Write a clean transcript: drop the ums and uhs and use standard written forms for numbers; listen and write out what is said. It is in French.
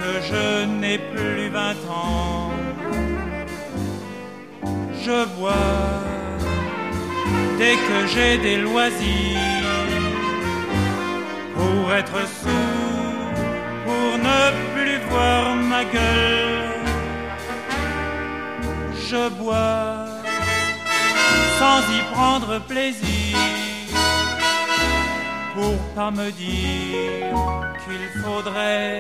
que je n'ai plus 20 ans. Je bois dès que j'ai des loisirs, pour être sourd, pour ne plus voir ma gueule. Je bois sans y prendre plaisir, pour pas me dire qu'il faudrait